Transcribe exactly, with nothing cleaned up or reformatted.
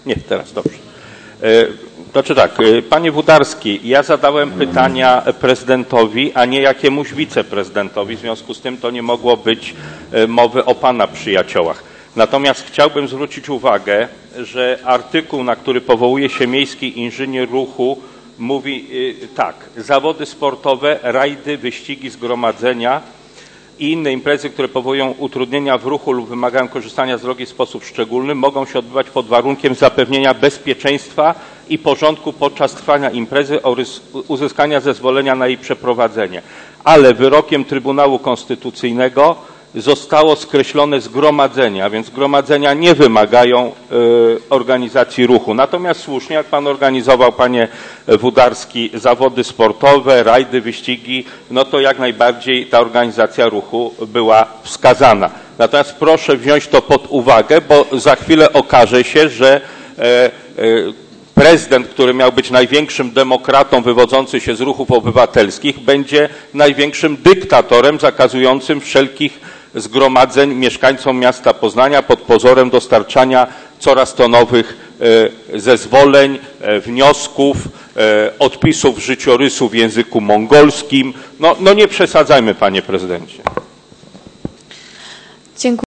Nie, teraz dobrze. Znaczy tak, panie Wódarski, ja zadałem pytania prezydentowi, a nie jakiemuś wiceprezydentowi, w związku z tym to nie mogło być mowy o pana przyjaciołach. Natomiast chciałbym zwrócić uwagę, że artykuł, na który powołuje się miejski inżynier ruchu, mówi tak, zawody sportowe, rajdy, wyścigi, zgromadzenia i inne imprezy, które powołują utrudnienia w ruchu lub wymagają korzystania z drogi w sposób szczególny, mogą się odbywać pod warunkiem zapewnienia bezpieczeństwa i porządku podczas trwania imprezy oraz uzyskania zezwolenia na jej przeprowadzenie. Ale wyrokiem Trybunału Konstytucyjnego zostało skreślone zgromadzenia, więc zgromadzenia nie wymagają y, organizacji ruchu. Natomiast słusznie, jak pan organizował, panie Wódarski, zawody sportowe, rajdy, wyścigi, no to jak najbardziej ta organizacja ruchu była wskazana. Natomiast proszę wziąć to pod uwagę, bo za chwilę okaże się, że e, e, prezydent, który miał być największym demokratą wywodzący się z ruchów obywatelskich, będzie największym dyktatorem zakazującym wszelkich zgromadzeń mieszkańcom miasta Poznania pod pozorem dostarczania coraz to nowych e, zezwoleń, e, wniosków, e, odpisów życiorysu w języku mongolskim. No, no nie przesadzajmy, panie prezydencie. Dziękuję.